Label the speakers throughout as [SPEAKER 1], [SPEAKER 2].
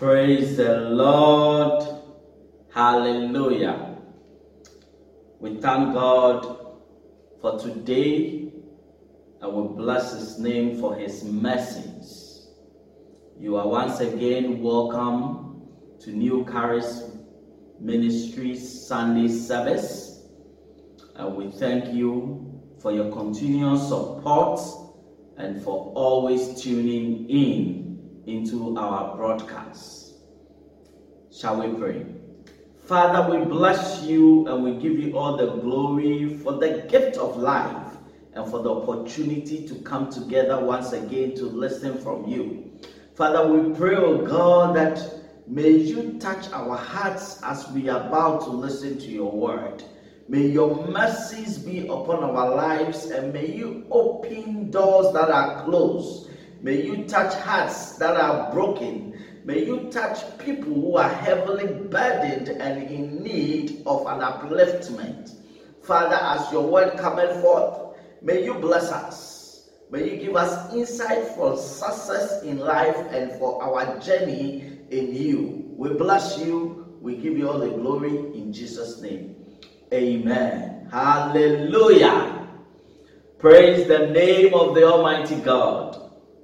[SPEAKER 1] Praise the Lord. Hallelujah. We thank God for today and we bless His name for His mercies. You are once again welcome to New Charis Ministries Sunday service, and we thank you for your continuous support and for always tuning into our broadcast. Shall we pray? Father, we bless you and we give you all the glory for the gift of life and for the opportunity to come together once again to listen from you. Father, we pray, oh God, that may you touch our hearts as we are about to listen to your word. May your mercies be upon our lives and may you open doors that are closed. May you touch hearts that are broken. May you touch people who are heavily burdened and in need of an upliftment. Father, as your word cometh forth, may you bless us. May you give us insight for success in life and for our journey in you. We bless you. We give you all the glory in Jesus' name. Amen. Hallelujah. Praise the name of the Almighty God.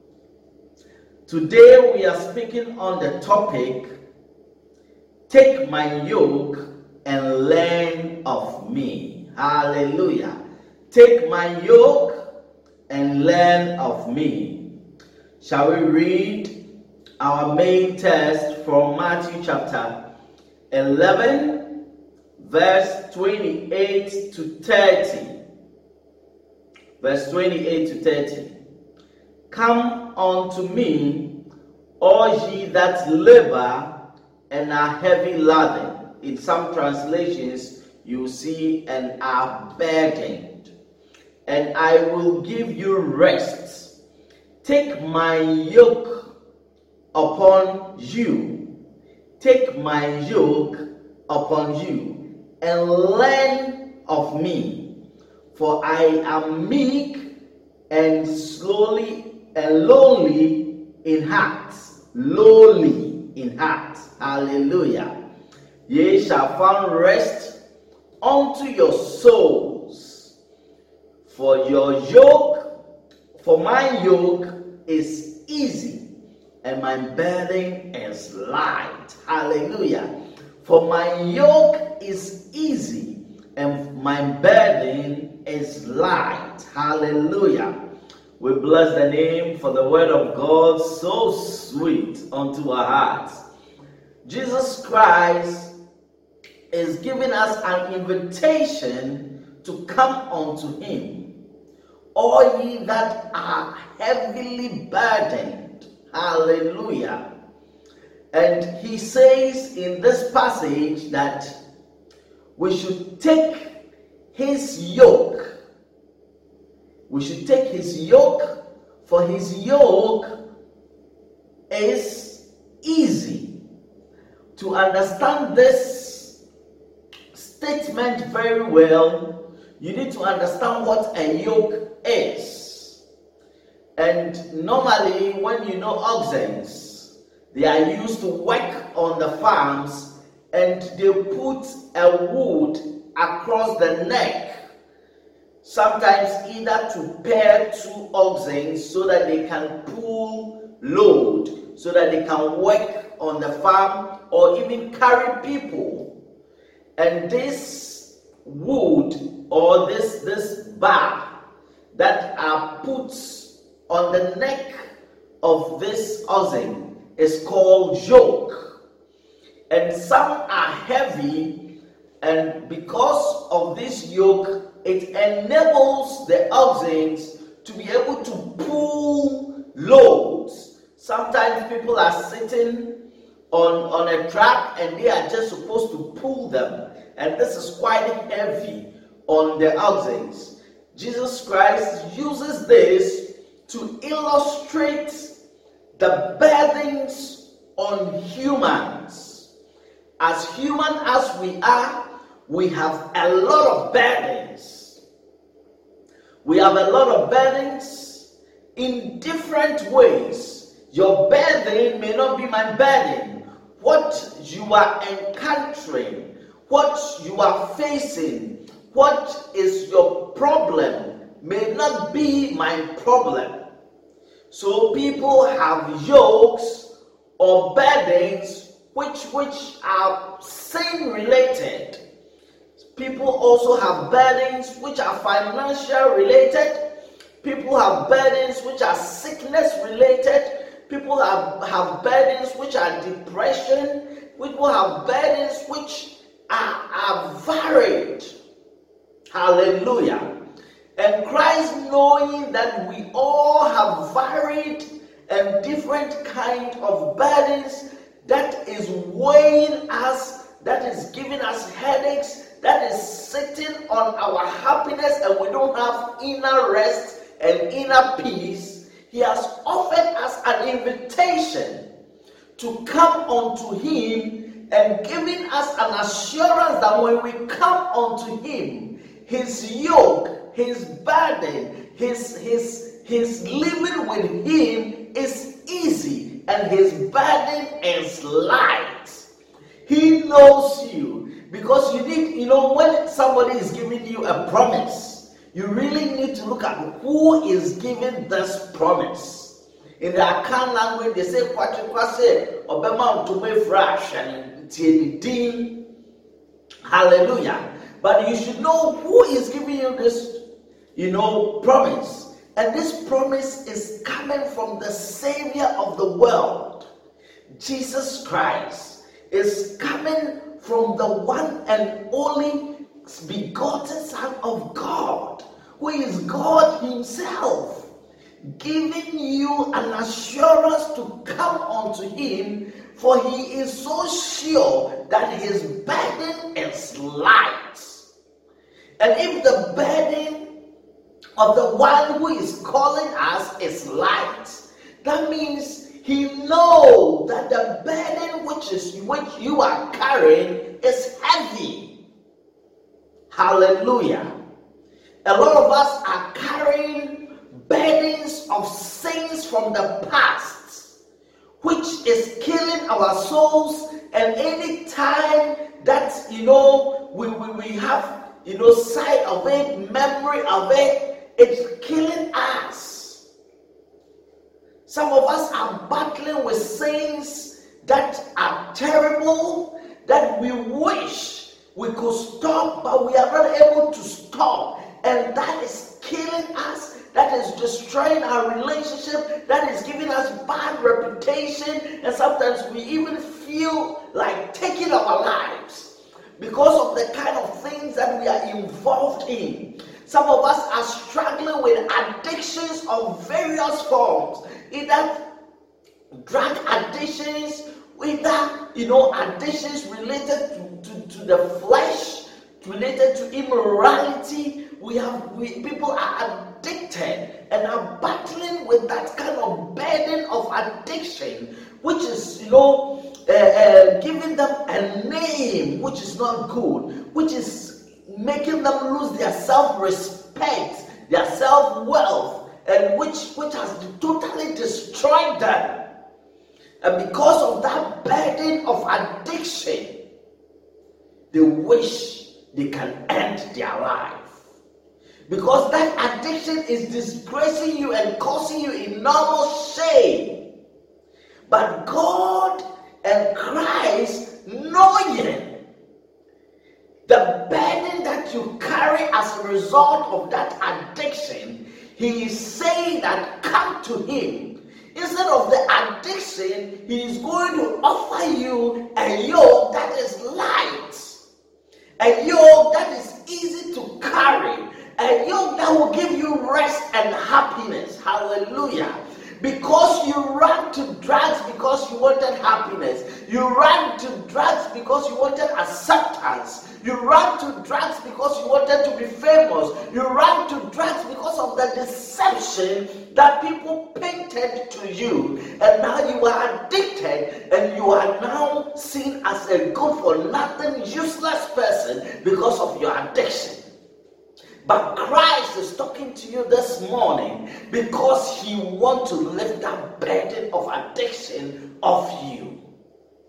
[SPEAKER 1] Today we are speaking on the topic, take my yoke and learn of me. Hallelujah. Take my yoke and learn of me. Shall we read our main text from Matthew chapter 11, verse 28 to 30. Verse 28 to 30. Come unto me, all ye that labor and are heavy laden. In some translations, you see, and are burdened, and I will give you rest. Take my yoke upon you. Take my yoke upon you, and learn of me. For I am meek and lowly in heart. Lowly in heart. Hallelujah. Ye shall find rest unto your souls. For my yoke is easy and my burden is light. Hallelujah. For my yoke is easy and my burden is light. Hallelujah. We bless the name for the word of God, so sweet unto our hearts. Jesus Christ is giving us an invitation to come unto Him. All ye that are heavily burdened. Hallelujah. And He says in this passage that we should take His yoke. We should take His yoke, for His yoke is easy. To understand this statement very well, you need to understand what a yoke is. And normally, when you know oxen, they are used to work on the farms and they put a wood across the neck. Sometimes either to pair two oxen so that they can pull load, so that they can work on the farm or even carry people. And this wood or this bar that are put on the neck of this oxen is called yoke. And some are heavy, and because of this yoke, it enables the oxen to be able to pull loads. Sometimes people are sitting on a truck and they are just supposed to pull them. And this is quite heavy on the oxen. Jesus Christ uses this to illustrate the burdens on humans. As human as we are, we have a lot of burdens. We have a lot of burdens in different ways. Your burden may not be my burden. what you are encountering, what you are facing, what is your problem may not be my problem. So people have yokes or burdens which are sin related. People also have burdens which are financial related. People have burdens which are sickness related. People have burdens which are depression. People have burdens which are varied. Hallelujah. And Christ, knowing that we all have varied and different kind of burdens that is weighing us, that is giving us headaches, that is sitting on our happiness, and we don't have inner rest and inner peace, he has offered us an invitation to come unto him, and giving us an assurance that when we come unto him, his yoke, his burden, his living with him is easy and his burden is light. He knows you, because you need, when somebody is giving you a promise, you really need to look at who is giving this promise. In the Akan language, they say, "Kwase obema utume fresh and tiedin." Hallelujah. But you should know who is giving you this, promise. And this promise is coming from the Savior of the world. Jesus Christ is coming from the one and only begotten Son of God, who is God himself, giving you an assurance to come unto him, for he is so sure that his burden is light. And if the burden of the one who is calling us is light, that means he knows that the burden which you are carrying is heavy. Hallelujah. A lot of us are carrying burdens of sins from the past, which is killing our souls. And any time that we have sight of it, memory of it, it's killing us. Some of us are battling with sins that are terrible, that we wish we could stop, but we are not able to stop. And that is killing us, that is destroying our relationship, that is giving us bad reputation, and sometimes we even feel like taking our lives because of the kind of things that we are involved in. Some of us are struggling with addictions of various forms, either drug addictions, either addictions related to the flesh, related to immorality. People are addicted and are battling with that kind of burden of addiction, which is giving them a name which is not good, which is making them lose their self-respect, their self-wealth, and which has totally destroyed them. And because of that burden of addiction, they wish they can end their life. Because that addiction is disgracing you and causing you enormous shame. But God and Christ, knowing the burden that you carry as a result of that addiction, he is saying that come to him. Instead of the addiction, he is going to offer you a yoke that is light, a yoke that is easy to carry, a yoke that will give you rest and happiness. Hallelujah. Because you ran to drugs because you wanted happiness. You ran to drugs because you wanted acceptance. You ran to drugs because you wanted to be famous. You ran to drugs because of the deception that people painted to you. And now you are addicted, and you are now seen as a good-for-nothing, useless person because of your addiction. But Christ is talking to you this morning because he wants to lift that burden of addiction off you.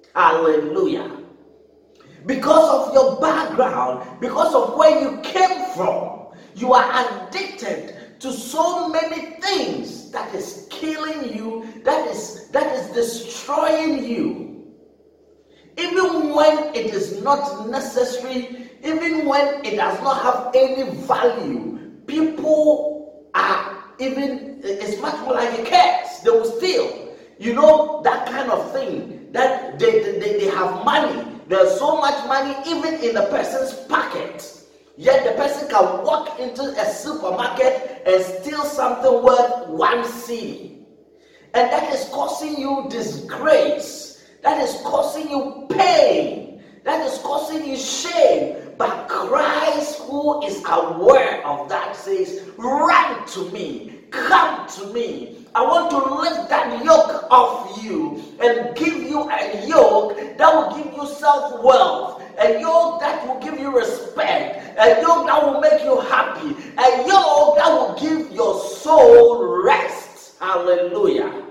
[SPEAKER 1] Hallelujah. Because of your background, because of where you came from, you are addicted to so many things that is killing you, that is destroying you. Even when it is not necessary, even when it does not have any value, people are even, it's much more like a curse. They will steal. You know, that kind of thing, that they have money. There's so much money even in the person's pocket. Yet the person can walk into a supermarket and steal something worth 1 cedi. And that is causing you disgrace. That is causing you pain. That is causing you shame. But Christ, who is aware of that, says, run to me. Come to me. I want to lift that yoke off you and give you a yoke that will give you self-wealth, a yoke that will give you respect, a yoke that will make you happy, a yoke that will give your soul rest. Hallelujah.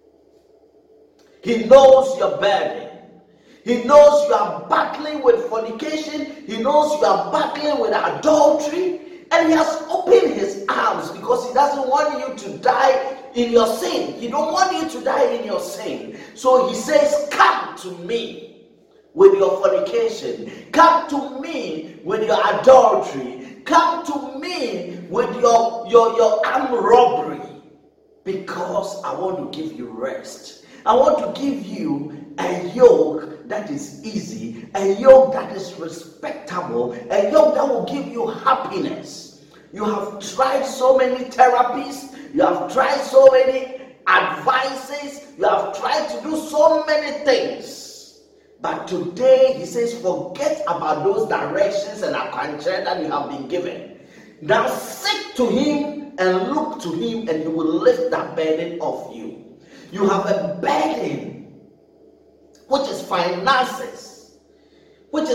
[SPEAKER 1] He knows your burden. He knows you are battling with fornication. He knows you are battling with adultery. And he has opened his arms because he doesn't want you to die in your sin. He don't want you to die in your sin. So he says, come to me with your fornication. Come to me with your adultery. Come to me with your armed robbery. Because I want to give you rest. I want to give you a yoke that is easy, a yoke that is respectable, a yoke that will give you happiness. You have tried so many therapies, you have tried so many advices, you have tried to do so many things. But today, he says, forget about those directions and advice that you have been given. Now seek to him and look to him, and he will lift that burden off you. You have a burden which is finances, which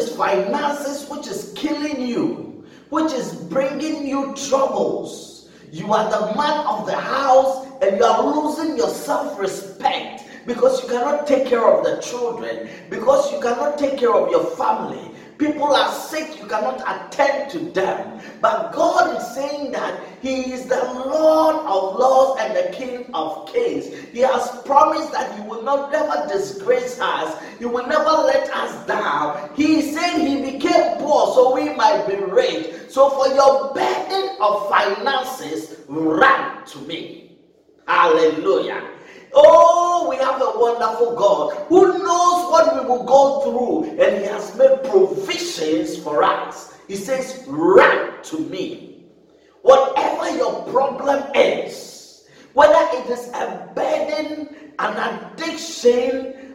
[SPEAKER 1] is killing you, which is bringing you troubles. You are the man of the house and you are losing your self-respect because you cannot take care of the children, because you cannot take care of your family. People are sick, you cannot attend to them. But God is saying that he is the Lord of lords and the King of kings. He has promised that he will not never disgrace us. He will never let us down. He is saying he became poor so we might be rich. So for your burden of finances, run to me. Hallelujah. Oh, we have a wonderful God who knows what we will go through, and he has made provisions for us. He says, run to me. Whatever your problem is, whether it is a burden, an addiction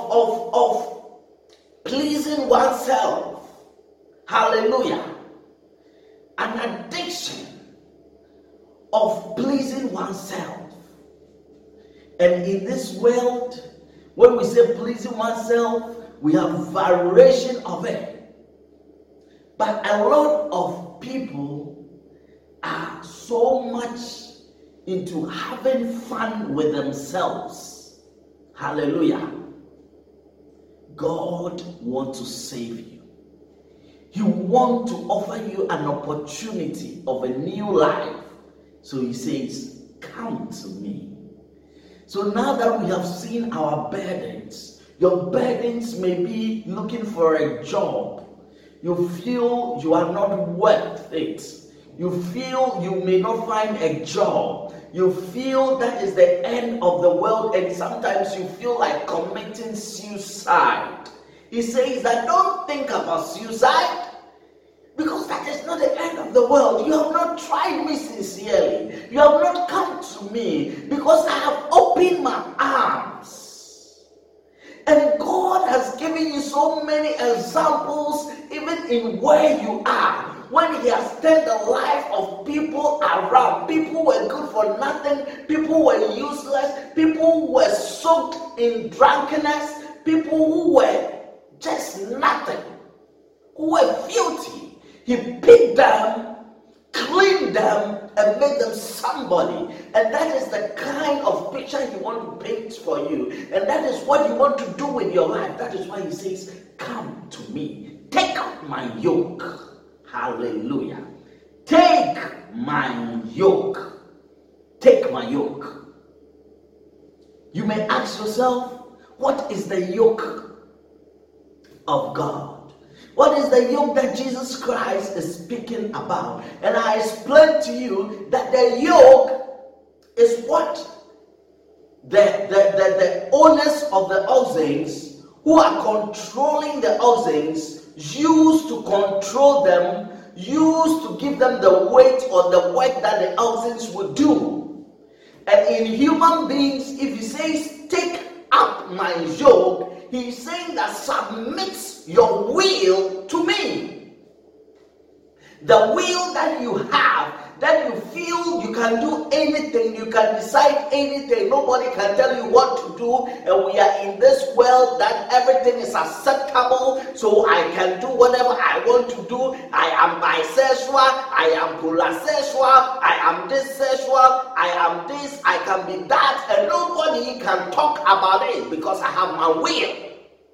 [SPEAKER 1] of pleasing oneself, hallelujah, an addiction of pleasing oneself. And in this world, when we say pleasing oneself, we have variation of it. But a lot of people are so much into having fun with themselves. Hallelujah. God wants to save you. He wants to offer you an opportunity of a new life. So he says, come to me. So now that we have seen our burdens, your burdens may be looking for a job. You feel you are not worth it. You feel you may not find a job. You feel that is the end of the world, and sometimes you feel like committing suicide. He says that don't think about suicide, because that is not the end of the world. You have not tried me sincerely. You have not come to me because I have opened my arms. And God has given you so many examples, even in where you are. When he has turned the life of people around. People were good for nothing. People were useless. People who were soaked in drunkenness. People who were just nothing. Who were filthy. He picked them, cleaned clean them and make them somebody. And that is the kind of picture He wants to paint for you. And that is what you want to do with your life. That is why He says, come to me. Take my yoke. Hallelujah. Take my yoke. Take my yoke. You may ask yourself, what is the yoke of God? What is the yoke that Jesus Christ is speaking about? And I explained to you that the yoke is what the owners of the oxen who are controlling the oxen use to control them, use to give them the weight or the work that the oxen would do. And in human beings, if He says, take up my yoke, He's saying that submit your will to me. The will that you have, that you feel you can do anything, you can decide anything, nobody can tell you what to do, and we are in this world that everything is acceptable, so I can do whatever I want to do. I am bisexual, I am polysexual, I am this sexual, I am this, I can be that, and nobody can talk about it because I have my will.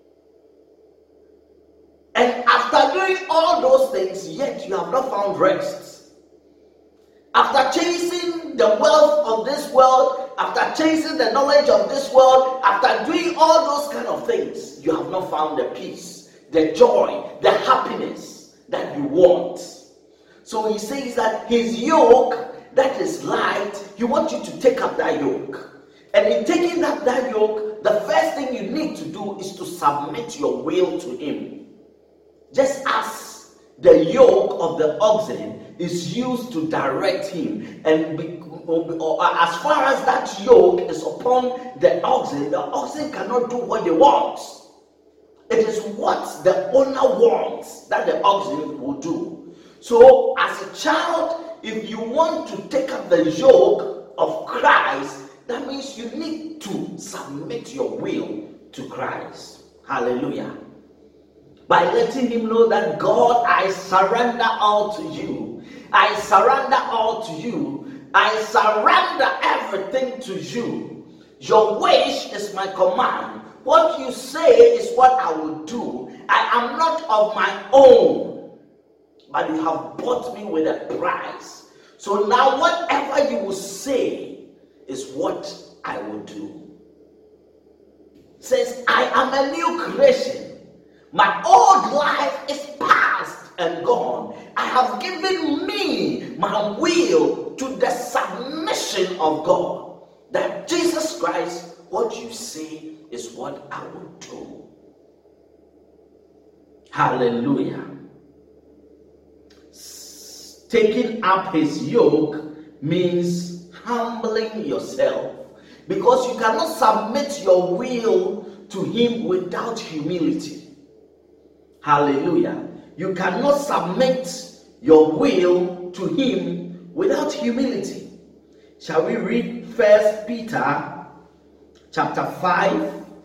[SPEAKER 1] And after doing all those things, yet you have not found rest. After chasing the wealth of this world, after chasing the knowledge of this world, after doing all those kind of things, you have not found the peace, the joy, the happiness that you want. So He says that His yoke that is light, He wants you to take up that yoke. And in taking up that yoke, the first thing you need to do is to submit your will to Him. Just as the yoke of the oxen is used to direct him, and as far as that yoke is upon the oxen cannot do what they want. It is what the owner wants that the oxen will do. So as a child, if you want to take up the yoke of Christ, that means you need to submit your will to Christ. Hallelujah. By letting Him know that, God, I surrender all to you. I surrender all to you. I surrender everything to you. Your wish is my command. What you say is what I will do. I am not of my own, but you have bought me with a price. So now whatever you will say is what I will do. It says, I am a new creation. My old life is past and gone. I have given me my will to the submission of God. That Jesus Christ, what you say is what I will do. Hallelujah. Taking up His yoke means humbling yourself. Because you cannot submit your will to Him without humility. Hallelujah. You cannot submit your will to Him without humility. Shall we read 1 Peter chapter 5?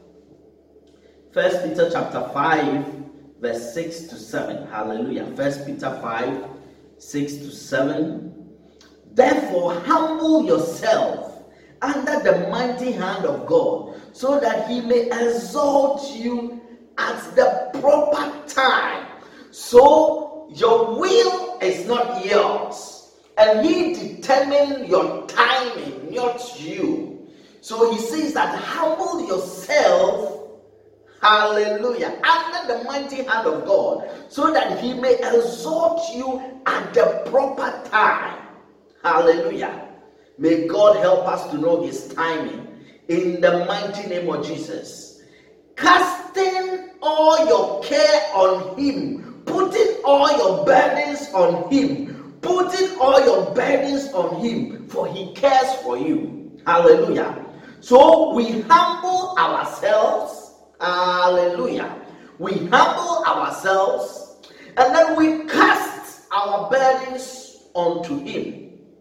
[SPEAKER 1] 1 Peter chapter 5 verse 6 to 7. Hallelujah. 1 Peter 5, 6 to 7. Therefore humble yourself under the mighty hand of God, so that He may exalt you at the proper time. So your will is not yours, and He determines your timing, not you. So He says that humble yourself, hallelujah, under the mighty hand of God, so that He may exalt you at the proper time. Hallelujah. May God help us to know His timing in the mighty name of Jesus. Casting all your care on Him, putting all your burdens on Him, putting all your burdens on Him, for He cares for you. Hallelujah. So we humble ourselves. Hallelujah. We humble ourselves, and then we cast our burdens onto Him.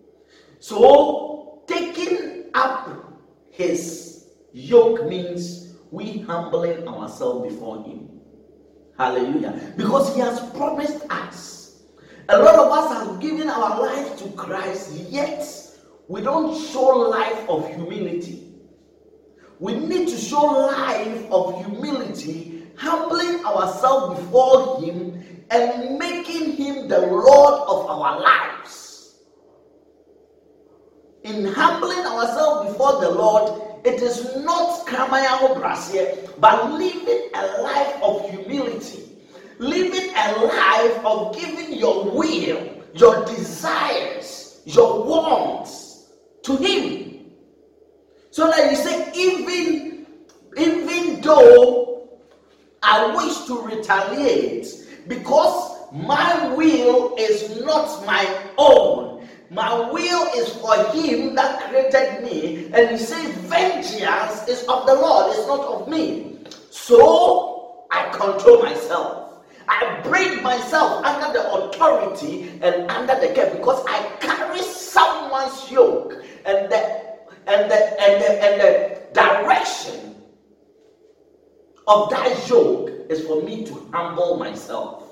[SPEAKER 1] So taking up His yoke means we humbling ourselves before Him. Hallelujah. Because He has promised us A lot of us have given our life to Christ, yet we don't show life of humility. We need to show life of humility, humbling ourselves before Him and making Him the Lord of our lives. In humbling ourselves before the Lord, it is not Kramaya Brasia, but living a life of humility, living a life of giving your will, your desires, your wants to Him. So that you say, even though I wish to retaliate, because my will is not my own. My will is for Him that created me. And He says, vengeance is of the Lord, it's not of me. So I control myself. I bring myself under the authority and under the care, because I carry someone's yoke, and the direction of that yoke is for me to humble myself.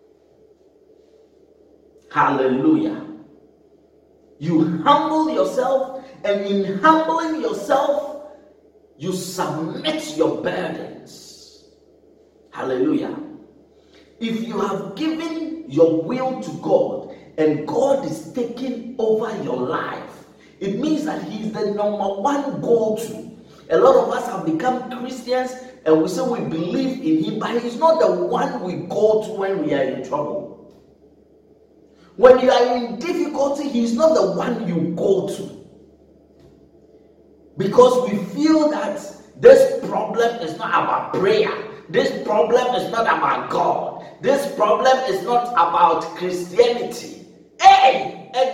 [SPEAKER 1] Hallelujah. You humble yourself, and in humbling yourself, you submit your burdens. Hallelujah. If you have given your will to God, and God is taking over your life, it means that He is the number one go-to. A lot of us have become Christians, and we say we believe in Him, but He's not the one we go to when we are in trouble. When you are in difficulty, He's not the one you go to. Because we feel that this problem is not about prayer. This problem is not about God. This problem is not about Christianity. Hey!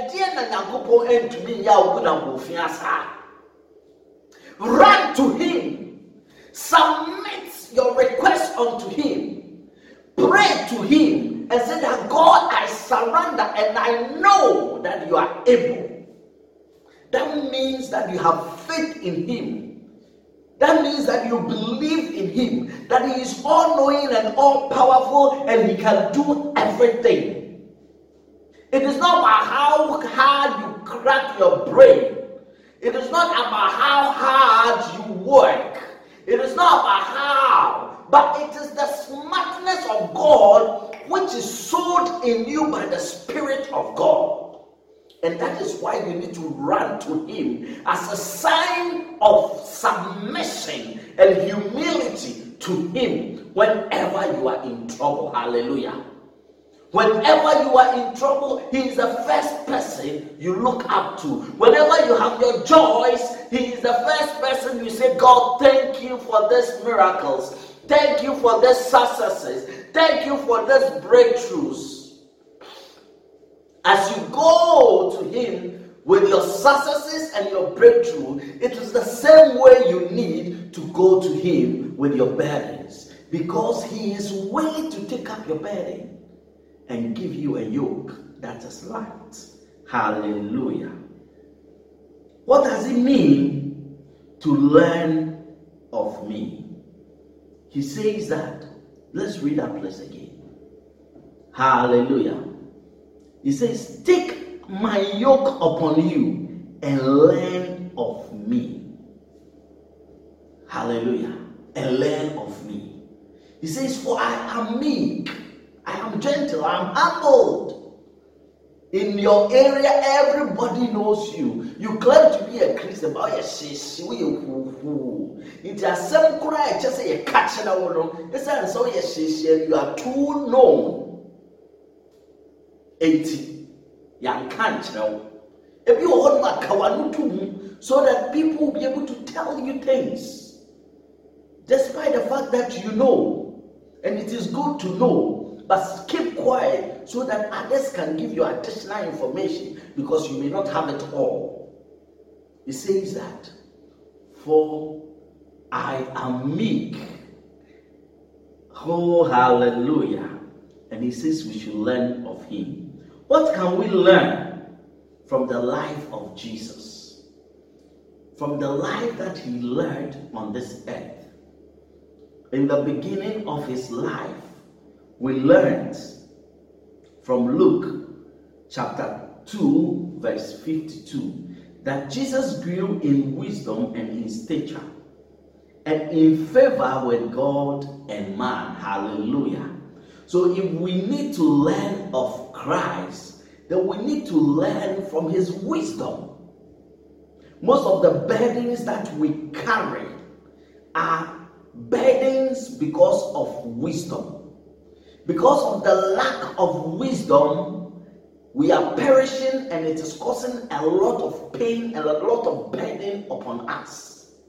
[SPEAKER 1] Run to Him. Submit your request unto Him. Pray to Him and say that, God, I surrender and I know that you are able. That means that you have faith in Him. That means that you believe in Him, that He is all-knowing and all-powerful, and He can do everything. It is not about how hard you crack your brain. It is not about how hard you work. It is not about how, but it is the smartness of God which is sowed in you by the Spirit of God. And that is why you need to run to Him as a sign of submission and humility to Him whenever you are in trouble. Hallelujah. Whenever you are in trouble, He is the first person you look up to. Whenever you have your joys, He is the first person you say, God, thank you for these miracles. Thank you for these successes. Thank you for these breakthroughs. As you go to Him with your successes and your breakthrough, it is the same way you need to go to Him with your burdens. Because He is willing to take up your burden and give you a yoke that is light. Hallelujah. What does it mean to learn of me? He says that, let's read that place again. Hallelujah. He says, take my yoke upon you and learn of me. Hallelujah. And learn of me. He says, for I am meek, I am gentle, I am humbled. In your area, everybody knows you. You claim to be a Christian, but you are too known. 80. Young can't know. If you hold my kawanutum, so that people will be able to tell you things, despite the fact that you know, and it is good to know. But keep quiet so that others can give you additional information, because you may not have it all. He says that, for I am meek. Oh, hallelujah. And he says we should learn of him. What can we learn from the life of Jesus? From the life that he led on this earth. In the beginning of his life, we learned from Luke chapter 2, verse 52, that Jesus grew in wisdom and in stature and in favor with God and man. Hallelujah. So if we need to learn of Christ, then we need to learn from his wisdom. Most of the burdens that we carry are burdens because of wisdom. Because of the lack of wisdom, we are perishing, and it is causing a lot of pain and a lot of burden upon us.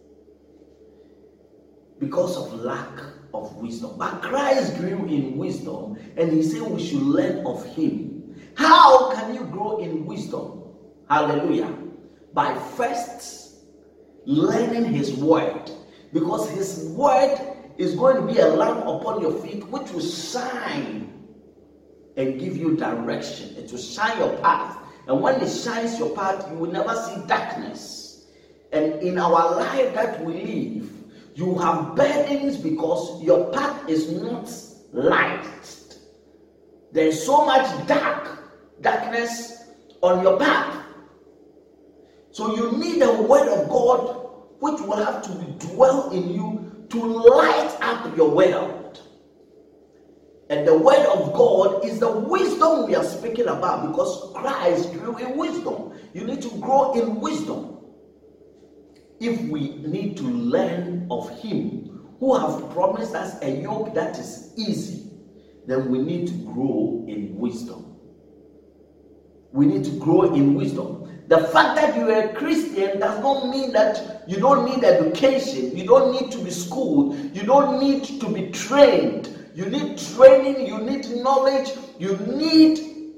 [SPEAKER 1] Because of lack of wisdom. But Christ grew in wisdom, and he said we should learn of him. How can you grow in wisdom? Hallelujah. By first learning his word. Because his word is going to be a lamp upon your feet, which will shine and give you direction. It will shine your path. And when it shines your path, you will never see darkness. And in our life that we live, you have burdens because your path is not light. There is so much darkness on your path. So you need the word of God, which will have to dwell in you to light up your world. And the word of God is the wisdom we are speaking about, because Christ grew in wisdom. You need to grow in wisdom. If we need to learn of him who have promised us a yoke that is easy, then we need to grow in wisdom. We need to grow in wisdom. The fact that you are a Christian does not mean that you don't need education. You don't need to be schooled. You don't need to be trained. You need training. You need knowledge. You need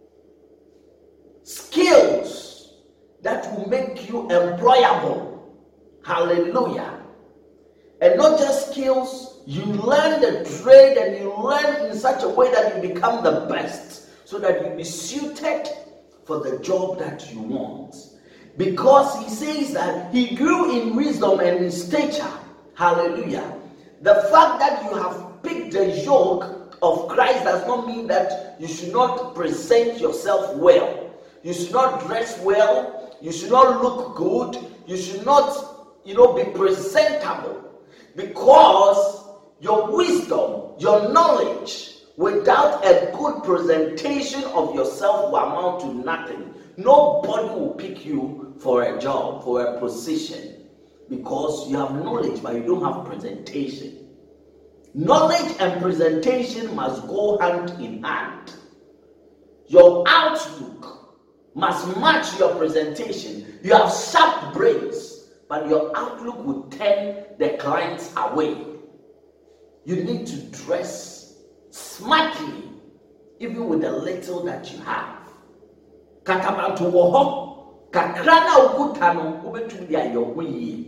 [SPEAKER 1] skills that will make you employable. Hallelujah. And not just skills, you learn the trade, and you learn in such a way that you become the best, so that you be suited for the job that you want. Because he says that he grew in wisdom and in stature. Hallelujah. The fact that you have picked the yoke of Christ does not mean that you should not present yourself well. You should not dress well. You should not look good. You should not be presentable, because your wisdom, your knowledge, without a good presentation of yourself, will amount to nothing. Nobody will pick you for a job, for a position, because you have knowledge but you don't have presentation. Knowledge and presentation must go hand in hand. Your outlook must match your presentation. You have sharp brains, but your outlook will turn the clients away. You need to dress smartly, even with the little that you have. Katabantu woho, kakrana ukutano, ubetu dia yohuyi.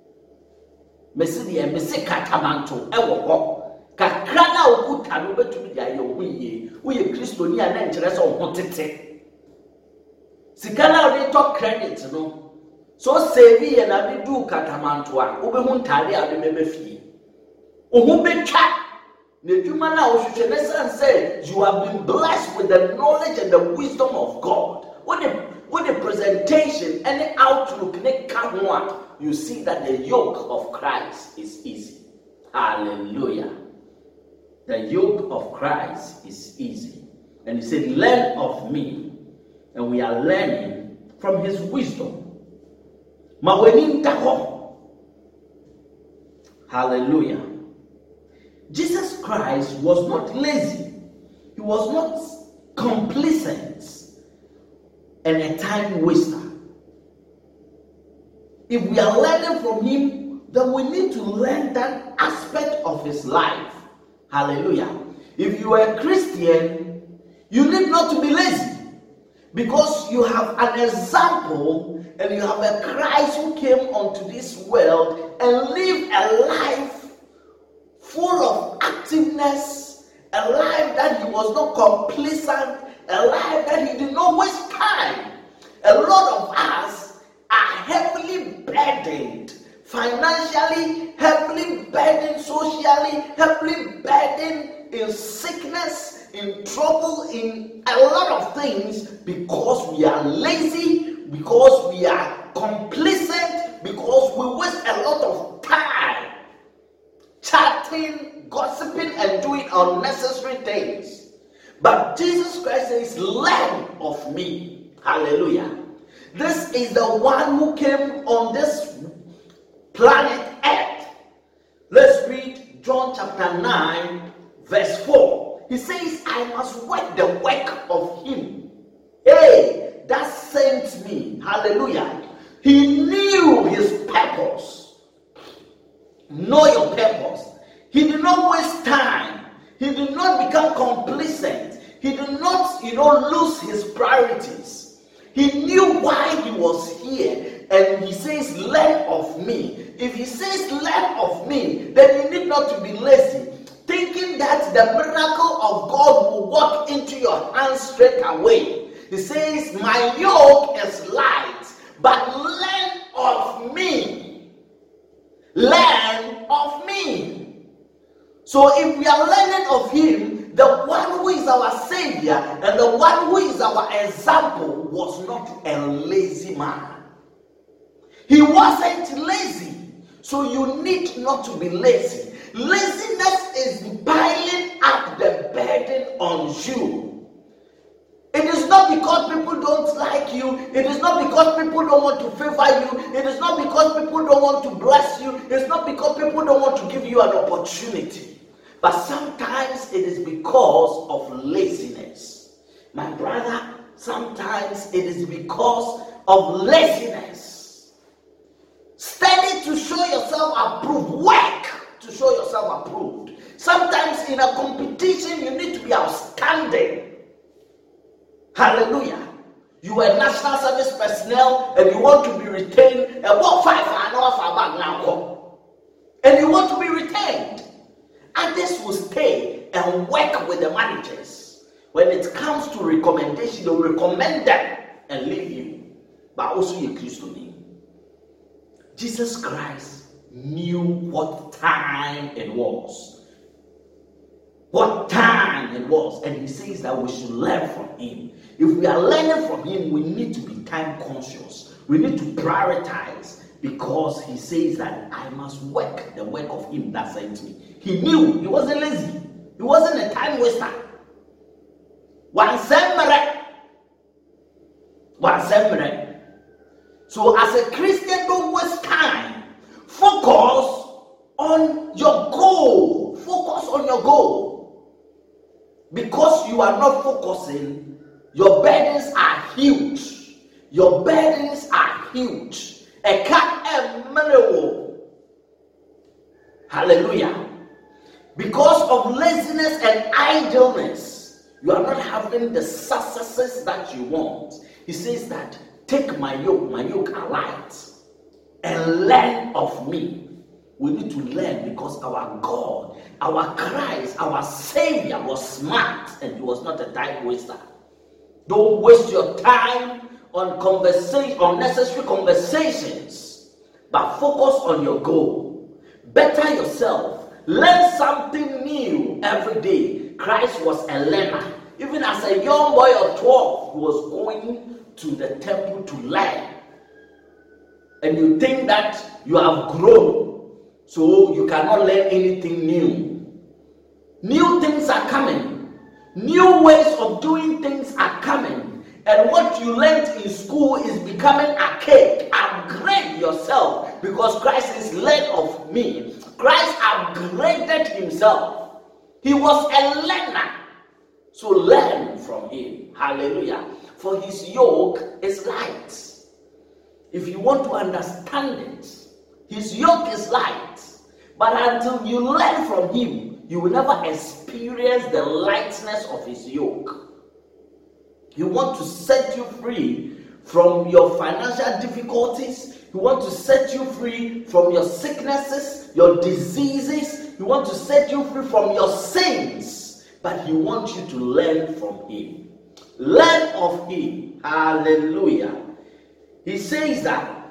[SPEAKER 1] Mesi katabantu ewoho, kakrana ukutano, ubetu dia yohuyi. Uye Kristo ni anencheresa ohotete. Sikana odi to credit no. So sevi na bi du katamantoa wo be hu ntade a be mebefie ohu betwa na dwuma na wo hwehwe ne say you have been blessed with the knowledge and the wisdom of God. When the presentation and the outlook ne come one, you see that the yoke of Christ is easy. Hallelujah. The yoke of Christ is easy. And he said, learn of me. And we are learning from his wisdom. Hallelujah. Jesus Christ was not lazy. He was not complacent and a time waster. If we are learning from him, then we need to learn that aspect of his life. Hallelujah. If you are a Christian, you need not to be lazy, because you have an example and you have a Christ who came onto this world and lived a life full of activeness, a life that he was not complacent, a life that he did not waste time. A lot of us are heavily burdened, financially, heavily burdened socially, heavily burdened in sickness, in trouble in a lot of things because we are lazy, because we are complacent, because we waste a lot of time chatting, gossiping, and doing unnecessary things. But Jesus Christ says, learn of me. Hallelujah. This is the one who came on this planet Earth. Let's read John chapter 9, verse 4. He says, I must work the work of him. Hey, that sent me. Hallelujah. He knew his purpose. Know your purpose. He did not waste time. He did not become complacent. He did not, lose his priorities. He knew why he was here. And he says, learn of me. If he says, learn of me, then you need not to be lazy, thinking that the miracle of God will walk into your hands straight away. He says, my yoke is light, but learn of me. Learn of me. So if we are learning of him, the one who is our savior and the one who is our example was not a lazy man. He wasn't lazy. So you need not to be lazy. Laziness is piling up the burden on you. It is not because people don't like you. It is not because people don't want to favor you. It is not because people don't want to bless you. It's not because people don't want to give you an opportunity. But sometimes it is because of laziness. My brother, sometimes it is because of laziness. Study to show yourself approved. Work to show yourself approved. Sometimes in a competition, you need to be outstanding. Hallelujah. You are national service personnel and you want to be retained. And you want to be retained. Others will stay and work with the managers. When it comes to recommendation, they will recommend them and leave you. But also you Christian. Jesus Christ knew what time it was. What time it was. And he says that we should learn from him. If we are learning from him, we need to be time conscious. We need to prioritize, because he says that I must work the work of him that sent me. He knew. He wasn't lazy. He wasn't a time waster. One semere. So as a Christian, don't waste time. Focus on your goal. Focus on your goal. Because you are not focusing, your burdens are huge. Your burdens are huge. Hallelujah. Because of laziness and idleness, you are not having the successes that you want. He says that, take my yoke are light, and learn of me. We need to learn because our God, our Christ, our Savior was smart and he was not a time waster. Don't waste your time on unnecessary conversations, but focus on your goal. Better yourself. Learn something new every day. Christ was a learner. Even as a young boy of 12, he was going to the temple to learn. And you think that you have grown, so you cannot learn anything new. New things are coming. New ways of doing things are coming. And what you learned in school is becoming archaic. Upgrade yourself, because Christ is learned of me. Christ upgraded himself. He was a learner. So learn from him. Hallelujah. For his yoke is light. If you want to understand it, his yoke is light. But until you learn from him, you will never experience the lightness of his yoke. He wants to set you free from your financial difficulties. He wants to set you free from your sicknesses, your diseases. He wants to set you free from your sins. But he wants you to learn from him. Learn of him. Hallelujah. He says that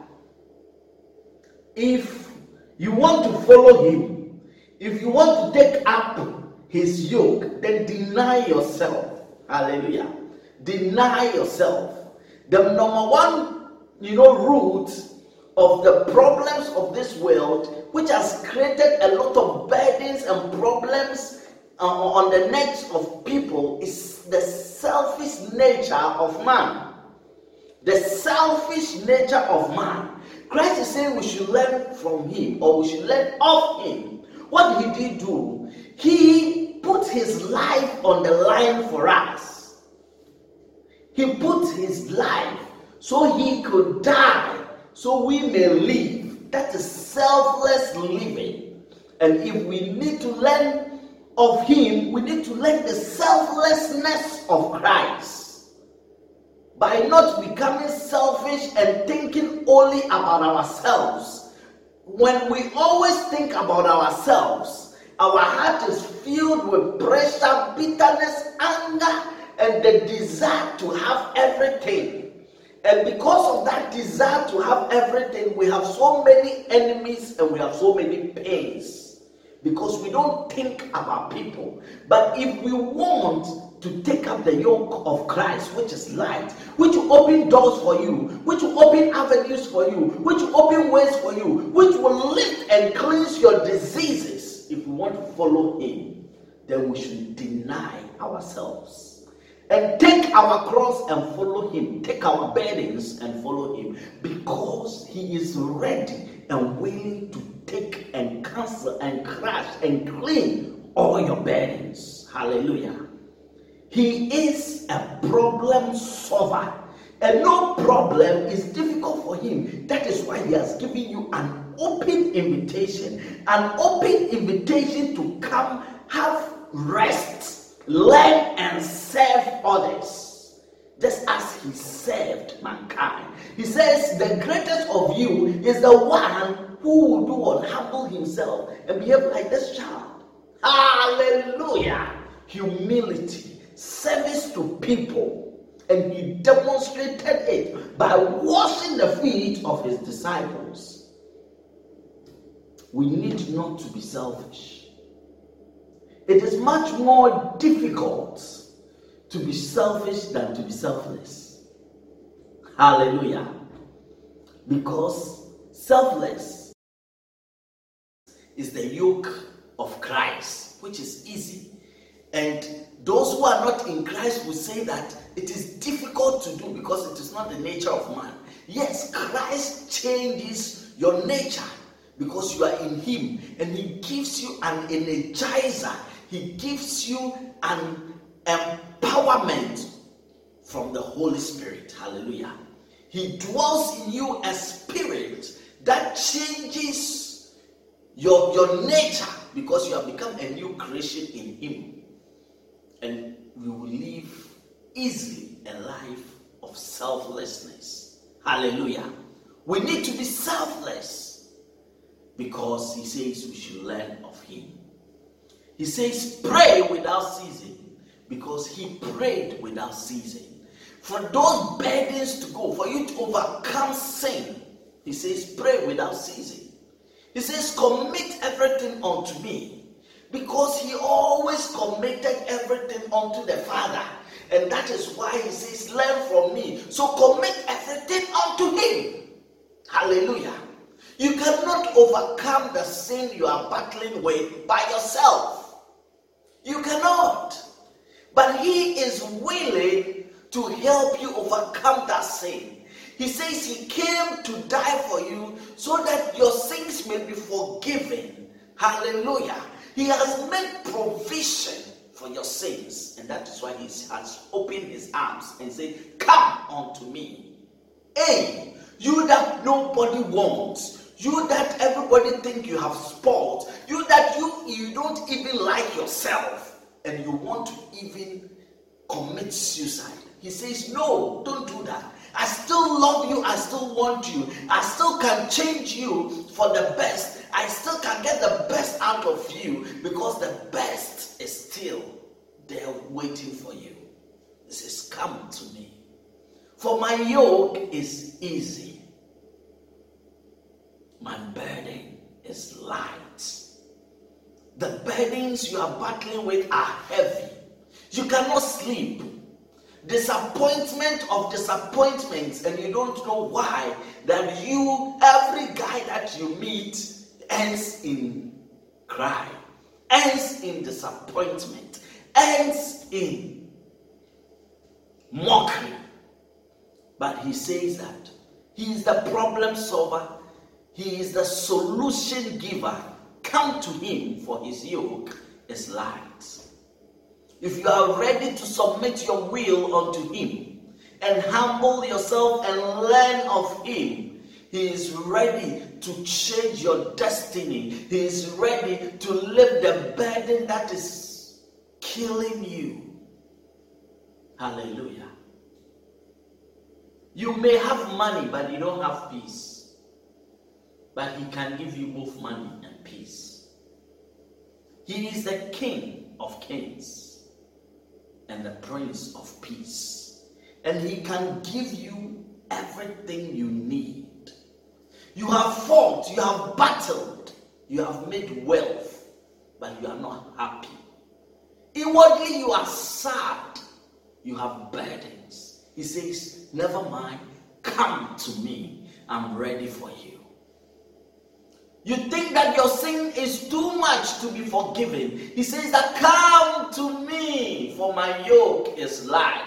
[SPEAKER 1] if you want to follow him, if you want to take up his yoke, then deny yourself. Hallelujah. Deny yourself. The number one, root of the problems of this world, which has created a lot of burdens and problems on the necks of people, is the selfish nature of man. The selfish nature of man. Christ is saying we should learn from him, or we should learn of him. What did he do? He put his life on the line for us. He put his life so he could die, so we may live. That is selfless living. And if we need to learn of him, we need to learn the selflessness of Christ. By not becoming selfish and thinking only about ourselves. When we always think about ourselves, our heart is filled with pressure, bitterness, anger, and the desire to have everything. And because of that desire to have everything, we have so many enemies and we have so many pains. Because we don't think about people. But if we want to take up the yoke of Christ, which is light, which will open doors for you, which will open avenues for you, which will open ways for you, which will lift and cleanse your diseases, if we want to follow him, then we should deny ourselves. And take our cross and follow him. Take our burdens and follow him. Because he is ready and willing to take and cancel and crush and clean all your burdens. Hallelujah. He is a problem solver. And no problem is difficult for him. That is why he has given you an open invitation. An open invitation to come have rest. Learn and serve others, just as he served mankind. He says the greatest of you is the one who will do what? Humble himself and behave like this child. Hallelujah. Humility, service to people. And he demonstrated it by washing the feet of his disciples. We need not to be selfish. It is much more difficult to be selfish than to be selfless. Hallelujah. Because selfless is the yoke of Christ, which is easy. And those who are not in Christ will say that it is difficult to do because it is not the nature of man. Yes, Christ changes your nature because you are in him, and he gives you an energizer. He gives you an empowerment from the Holy Spirit. Hallelujah. He dwells in you a spirit that changes your nature because you have become a new creation in him. And you will live easily a life of selflessness. Hallelujah. We need to be selfless because he says we should learn of him. He says, pray without ceasing, because he prayed without ceasing. For those burdens to go, for you to overcome sin, he says, pray without ceasing. He says, commit everything unto me, because he always committed everything unto the Father. And that is why he says, learn from me. So commit everything unto him. Hallelujah. You cannot overcome the sin you are battling with by yourself. You cannot. But he is willing to help you overcome that sin. He says he came to die for you so that your sins may be forgiven. Hallelujah. He has made provision for your sins. And that is why he has opened his arms and said, come unto me. Hey, you that nobody wants. You that everybody think you have spoiled. You that you don't even like yourself. And you want to even commit suicide. He says, no, don't do that. I still love you. I still want you. I still can change you for the best. I still can get the best out of you because the best is still there waiting for you. He says, come to me. For my yoke is easy. My burden is light. The burdens you are battling with are heavy. You cannot sleep. Disappointment of disappointments, and you don't know why. That every guy that you meet ends in cry, ends in disappointment, ends in mockery. But he says that he is the problem solver. He is the solution giver. Come to him, for his yoke is light. If you are ready to submit your will unto him and humble yourself and learn of him, he is ready to change your destiny. He is ready to lift the burden that is killing you. Hallelujah. You may have money, but you don't have peace. But he can give you both money and peace. He is the King of kings and the Prince of peace. And he can give you everything you need. You have fought, you have battled, you have made wealth, but you are not happy. Inwardly you are sad, you have burdens. He says, never mind, come to me, I'm ready for you. You think that your sin is too much to be forgiven. He says that come to me, for my yoke is light.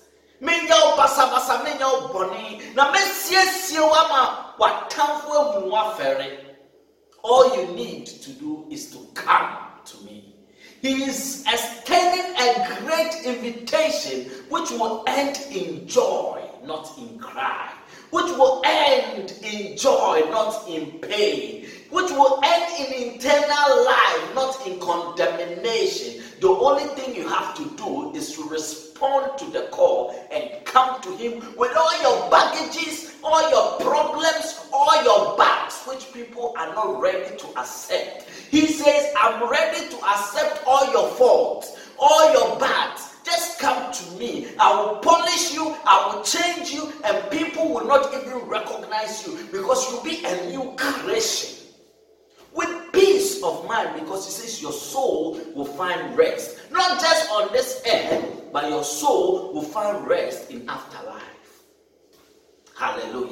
[SPEAKER 1] All you need to do is to come to me. He is extending a great invitation which will end in joy, not in cry. Which will end in joy, not in pain. Which will end in eternal life, not in condemnation. The only thing you have to do is to respond to the call and come to him with all your baggages, all your problems, all your bags, which people are not ready to accept. He says, I'm ready to accept all your faults, all your bags. Just come to me. I will polish you. I will change you. And people will not even recognize you because you'll be a new creation. With peace of mind, because he says your soul will find rest. Not just on this earth, but your soul will find rest in afterlife. Hallelujah.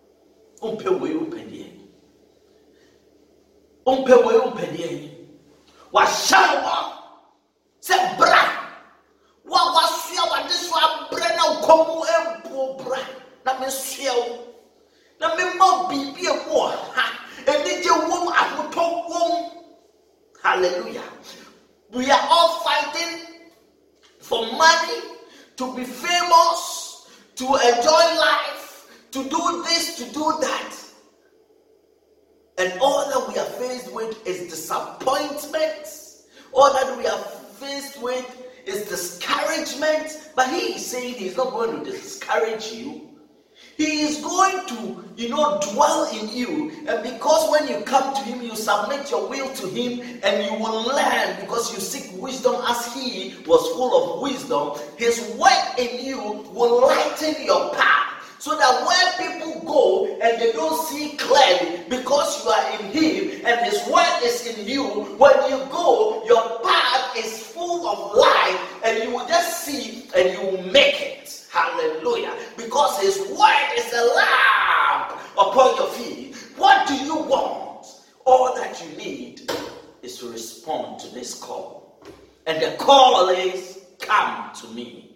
[SPEAKER 1] Washawa se bra wa wasua wa deswa bra na komu empo bra na mesua na me ma bibi e ko ha enije wom ahoto wom. Hallelujah. We are all fighting for money, to be famous, to enjoy life, to do this, to do that. And all that we are faced with is disappointment. All that we are faced with is discouragement. But he is saying he is not going to discourage you. He is going to, dwell in you. And because when you come to him, you submit your will to him, and you will learn, because you seek wisdom as he was full of wisdom. His word in you will lighten your path. So that when people go and they don't see clearly, because you are in him and his word is in you, when you go, your path is full of light, and you will just see and you will make it. Hallelujah. Because his word is a lamp upon your feet. What do you want? All that you need is to respond to this call. And the call is, come to me.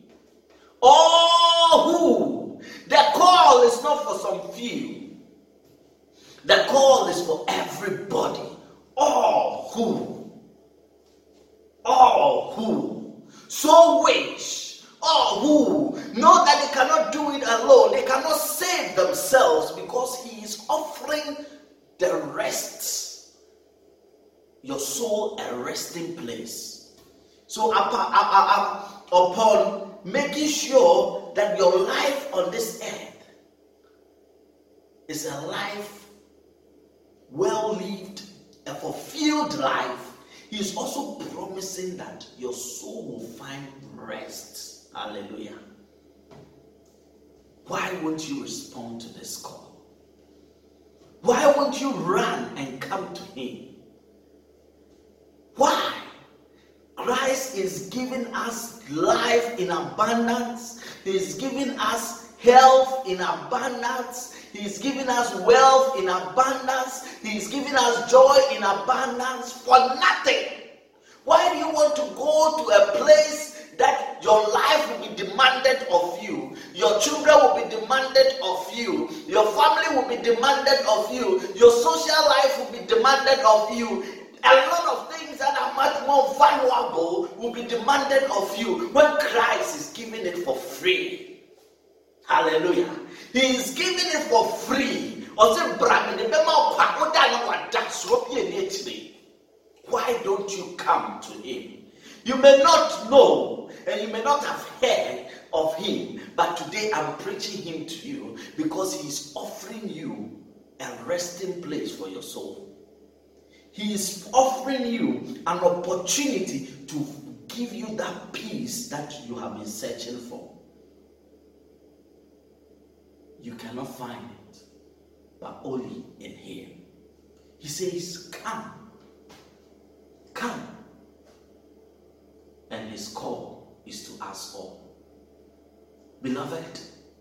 [SPEAKER 1] The call is not for some few. The call is for everybody. All who so wish, all who know that they cannot do it alone, they cannot save themselves, because he is offering the rest, your soul a resting place. So upon making sure that your life on this earth is a life well lived, a fulfilled life, he is also promising that your soul will find rest. Hallelujah. Why won't you respond to this call? Why won't you run and come to him? Why? Christ is giving us life in abundance. He's giving us health in abundance. He's giving us wealth in abundance. He's giving us joy in abundance for nothing. Why do you want to go to a place that your life will be demanded of you? Your children will be demanded of you. Your family will be demanded of you. Your social life will be demanded of you. A lot of things that are much more valuable will be demanded of you when Christ is giving it for free. Hallelujah. He is giving it for free. Why don't you come to him? You may not know and you may not have heard of him, but today I'm preaching him to you because he is offering you a resting place for your soul. He is offering you an opportunity to give you that peace that you have been searching for. You cannot find it, but only in him. He says, come. Come. And his call is to us all. Beloved,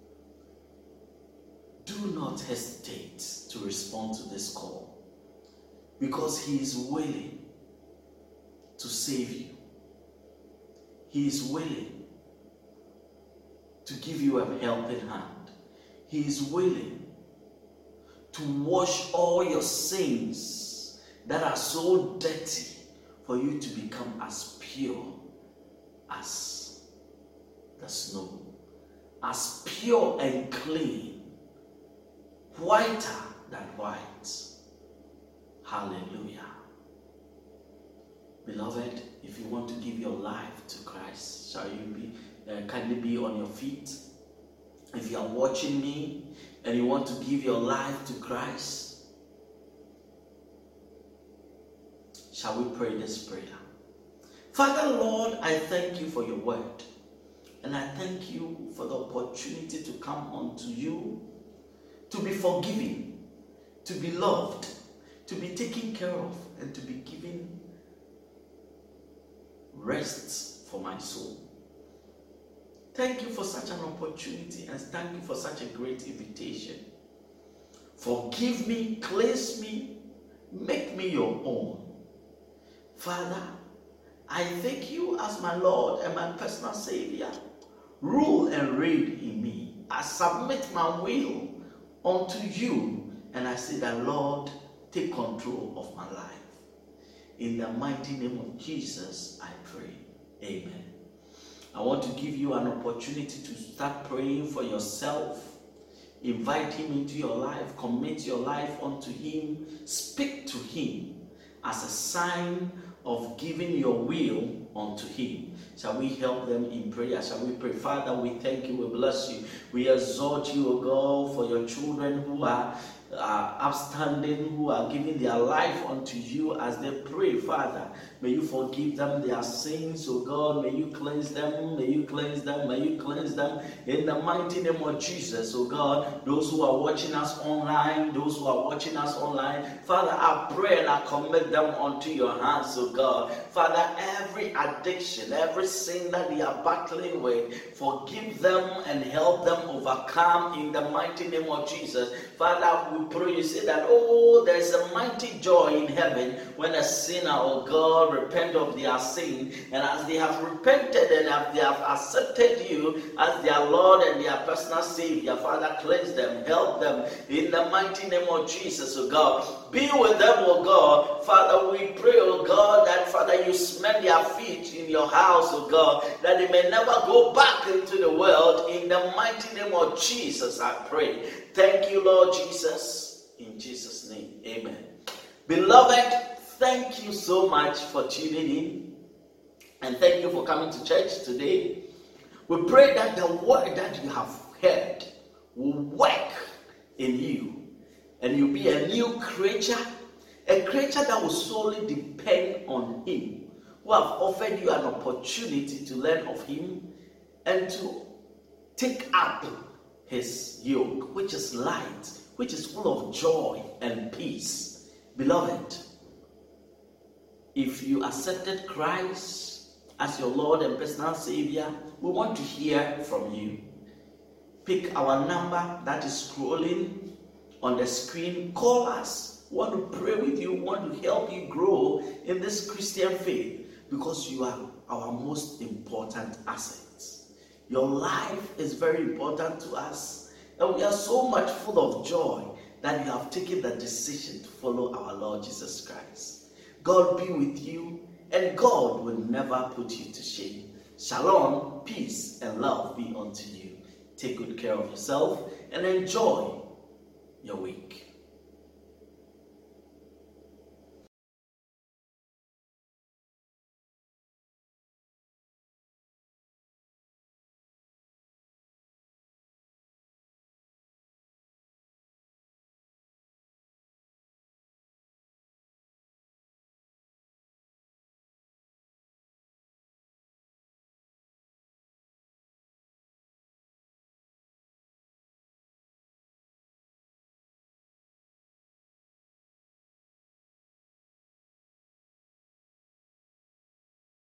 [SPEAKER 1] do not hesitate to respond to this call, because he is willing to save you. He is willing to give you a helping hand. He is willing to wash all your sins that are so dirty for you to become as pure as the snow, as pure and clean, whiter than white. Hallelujah. Beloved, if you want to give your life to Christ, shall you be kindly be on your feet? If you are watching me and you want to give your life to Christ, shall we pray this prayer? Father, Lord, I thank you for your word. And I thank you for the opportunity to come unto you, to be forgiven, to be loved, to be taken care of, and to be given rest for my soul. Thank you for such an opportunity, and thank you for such a great invitation. Forgive me, cleanse me, make me your own. Father, I thank you as my Lord and my personal Savior. Rule and reign in me. I submit my will unto you, and I say that, Lord, take control of my life. In the mighty name of Jesus, I pray. Amen. I want to give you an opportunity to start praying for yourself. Invite him into your life. Commit your life unto him. Speak to him as a sign of giving your will unto him. Shall we help them in prayer? Shall we pray? Father, we thank you. We bless you. We exalt you, O God, for your children who are upstanding, who are giving their life unto you as they pray. Father, may you forgive them their sins, oh God. May you cleanse them, may you cleanse them, may you cleanse them in the mighty name of Jesus, oh God. Those who are watching us online, Father, I pray and I commit them unto your hands, oh God. Father, every addiction, every sin that they are battling with, forgive them and help them overcome in the mighty name of Jesus. Father, we pray, you say that, there's a mighty joy in heaven when a sinner, oh God, repent of their sin, and as they have repented and they have accepted you as their Lord and their personal Savior, Father, cleanse them, help them in the mighty name of Jesus, oh God. Be with them, oh God. Father, we pray, oh God, that Father, you cement their feet in your house, oh God, that they may never go back into the world. In the mighty name of Jesus, I pray. Thank you, Lord Jesus. In Jesus' name, amen. Beloved, thank you so much for tuning in. And thank you for coming to church today. We pray that the word that you have heard will work in you. And you'll be a new creature, a creature that will solely depend on him, who have offered you an opportunity to learn of him and to take up his yoke, which is light, which is full of joy and peace. Beloved, If you accepted Christ as your Lord and personal Savior, we want to hear from you. Pick our number that is scrolling on the screen. Call us. We want to pray with you. We want to help you grow in this Christian faith because you are our most important asset. Your life is very important to us, and we are so much full of joy that you have taken the decision to follow our Lord Jesus Christ. God be with you, and God will never put you to shame. Shalom, peace, and love be unto you. Take good care of yourself and enjoy your week.